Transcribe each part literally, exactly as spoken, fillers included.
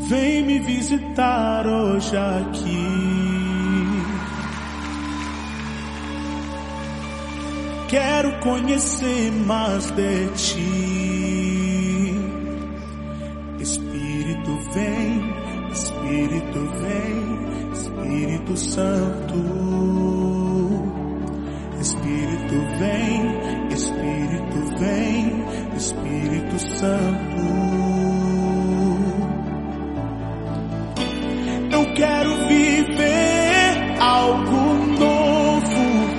Vem me visitar hoje aqui. Quero conhecer mais de ti. Espírito vem, Espírito vem, Espírito Santo. Espírito vem, Espírito vem, Espírito Santo. Eu quero viver algo novo.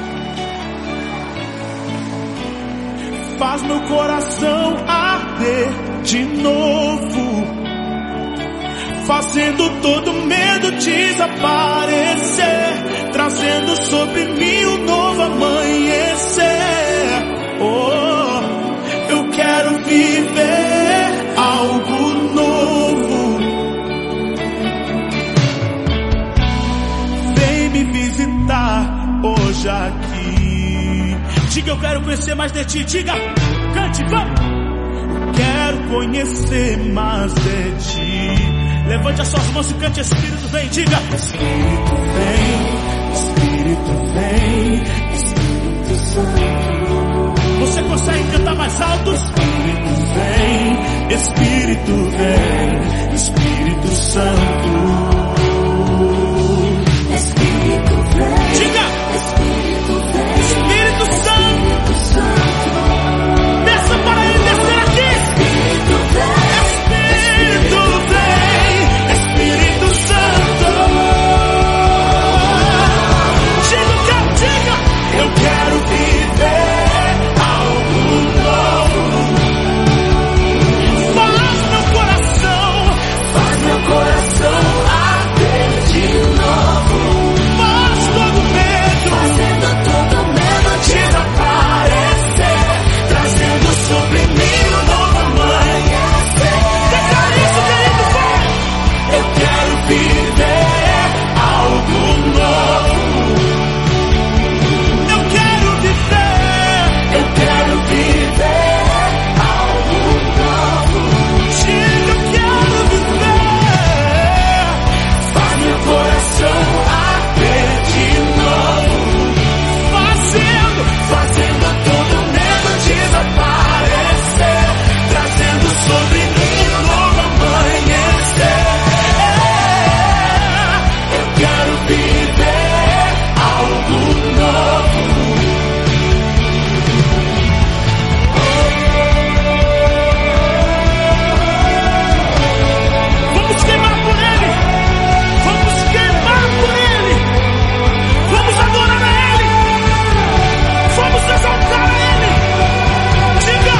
Faz meu coração arder de novo, fazendo todo medo desaparecer, trazendo sobre mim um novo amanhecer. Oh, eu quero viver algo novo. Vem me visitar hoje aqui. Diga, eu quero conhecer mais de ti. Diga, cante, vamos. Quero conhecer mais de ti. Levante as suas mãos e cante. Espírito vem, diga. Espírito vem, Espírito vem, Espírito Santo. Você consegue cantar mais alto? Espírito vem, Espírito vem, Espírito Santo. Espírito vem, diga. Espírito vem, Espírito Santo. Desça para ele descer aqui. Espírito vem, Espírito vem, Espírito Santo. Diga, diga, eu quero viver algo novo. Faz meu coração, faz meu coração arder de novo. Faz todo medo, fazendo todo medo desaparecer, trazendo sobre mim um novo amanhecer. Declara isso, querido, vai! Eu quero viver algo novo. Eu quero viver, eu quero viver algo novo. Diga, eu quero viver. Faz meu coração arder de novo, fazendo, fazendo todo medo desaparecer, trazendo sobre mim um novo amanhecer. Eu quero viver algo novo. Vamos queimar por ele, vamos queimar por ele, vamos adorar a ele, vamos exaltar a ele. Diga,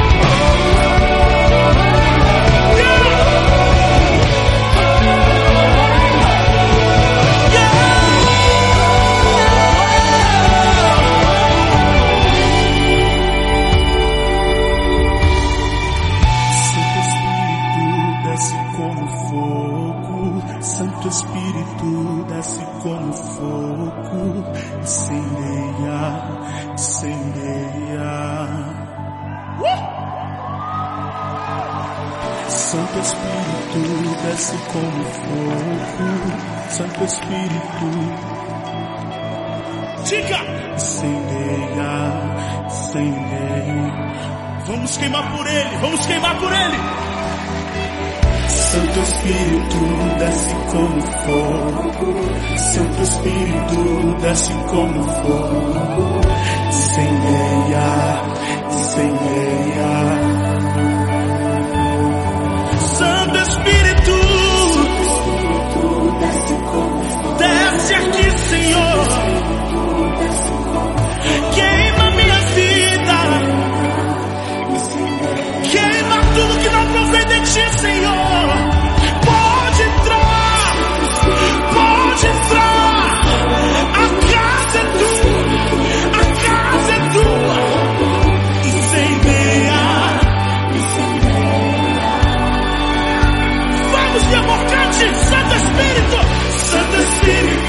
Santo Espírito desce como fogo, Santo Espírito desce como fogo, incendeia, incendeia. Uh! Santo Espírito desce como fogo, Santo Espírito, diga, incendeia, incendeia. Vamos queimar por ele, vamos queimar por ele. Santo Espírito desce como fogo, Santo Espírito desce como fogo, incendeia, incendeia. Santo Espírito, desce aqui, Senhor. Queima minha vida, queima tudo que não provém de ti, Senhor. Pode entrar, pode entrar. A casa é tua, a casa é tua. Incendeia. Vamos, meu amor, cante. Santo Espírito, Santo Espírito.